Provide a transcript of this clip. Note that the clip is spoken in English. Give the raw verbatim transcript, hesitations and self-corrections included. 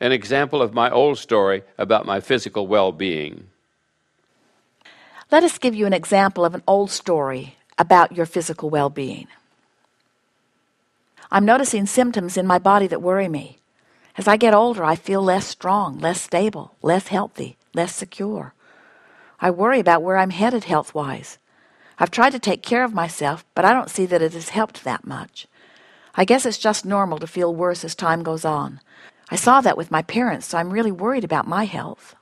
an example of my old story about my physical well-being. Let us give you an example of an old story about your physical well-being. I'm noticing symptoms in my body that worry me. As I get older, I feel less strong, less stable, less healthy, less secure. I worry about where I'm headed health-wise. I've tried to take care of myself, but I don't see that it has helped that much. I guess it's just normal to feel worse as time goes on. I saw that with my parents, so I'm really worried about my health.